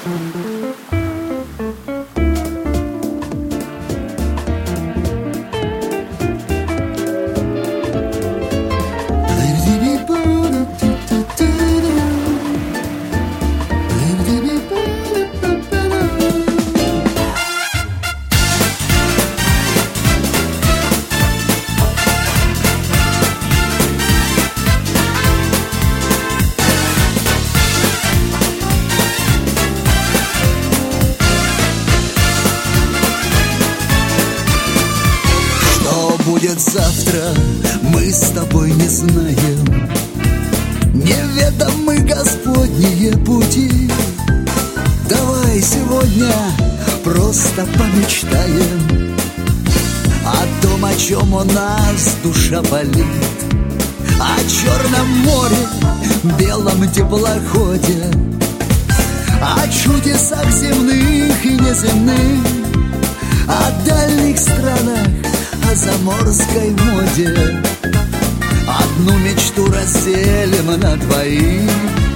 Будет завтра, мы с тобой не знаем. Неведомы Господние пути. Давай сегодня просто помечтаем о том, о чем у нас душа болит, о Черном море, белом теплоходе, о чудесах земных и неземных, о дальних странах, о заморской моде. Одну мечту разделим на двоих.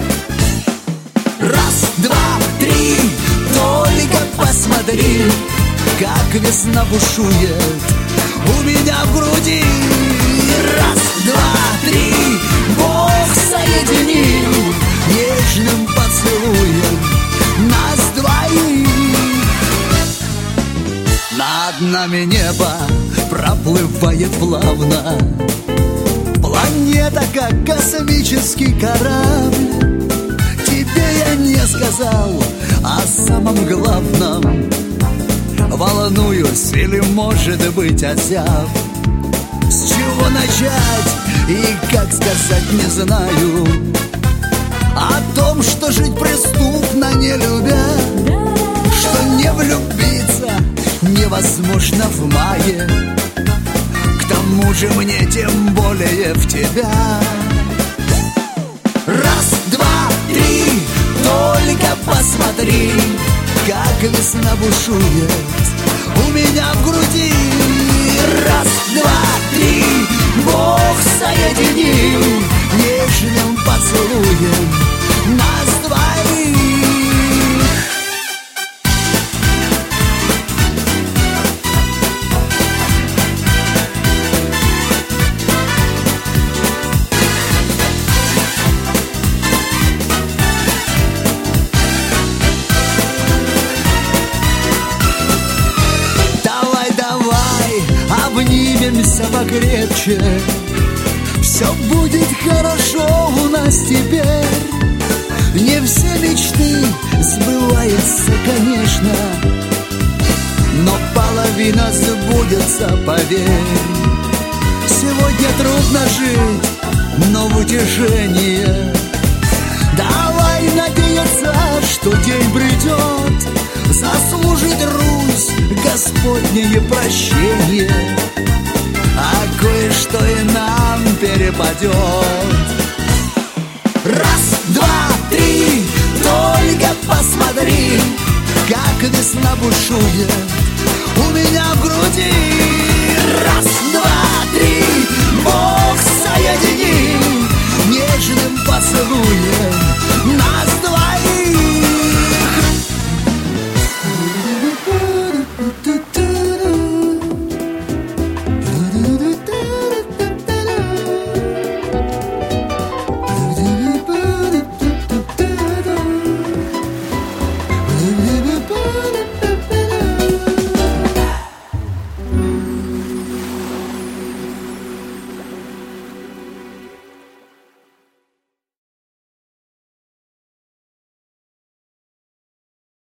Раз, два, три, только посмотри, как весна бушует у меня в груди. Раз, два, три, Бог соединил нежным поцелуем нас двоих. Над нами небо проплывает плавно, планета как космический корабль. Тебе я не сказал о самом главном. Волнуюсь или, может быть, озяб. С чего начать и как сказать не знаю. О том, что жить преступно не любя, что не влюбиться невозможно в мае. К тому же мне тем более в тебя. Раз, два, три, только посмотри, как весна бушует у меня в груди. Раз, два, три, Бог соединил нежным поцелуем нас двоих. Обнимемся покрепче, все будет хорошо у нас теперь. Не все мечты сбываются, конечно, но половина сбудется, поверь. Сегодня трудно жить, но в утешение давай надеяться, что день придет, заслужит Русь Господнее прощение, а кое-что и нам перепадет. Раз, два, три, только посмотри, как весна бушует у меня в груди. Раз, два, три, Бог соединил нежным поцелуем